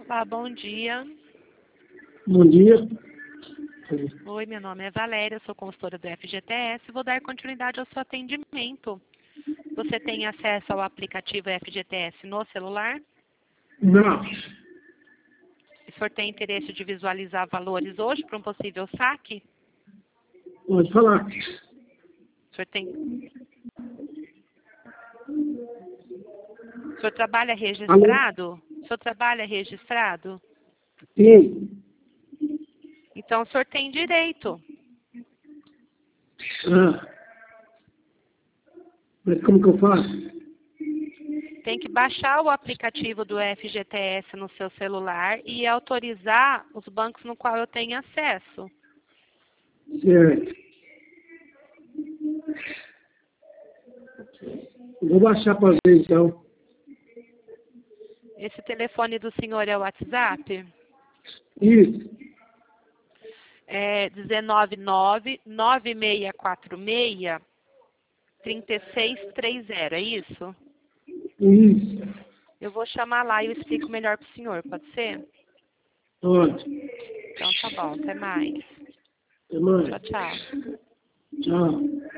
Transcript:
Olá, bom dia. Bom dia. Oi, meu nome é Valéria, sou consultora do FGTS. Vou dar continuidade ao seu atendimento. Você tem acesso ao aplicativo FGTS no celular? Não, O senhor tem interesse de visualizar valores hoje para um possível saque? pode falar. O senhor tem... O senhor trabalha registrado? O senhor trabalha registrado? Sim. Então, o senhor tem direito. Ah. Mas como que eu faço? Tem que baixar o aplicativo do FGTS no seu celular e autorizar os bancos no qual eu tenho acesso. Certo. Vou baixar para ver então. Esse telefone do senhor é o WhatsApp? Isso. É 199-9646-3630, é isso? Isso. Eu vou chamar lá e eu explico melhor para o senhor, pode ser? Pode. Então tá bom, até mais. Até mais. Tchau, tchau. Tchau.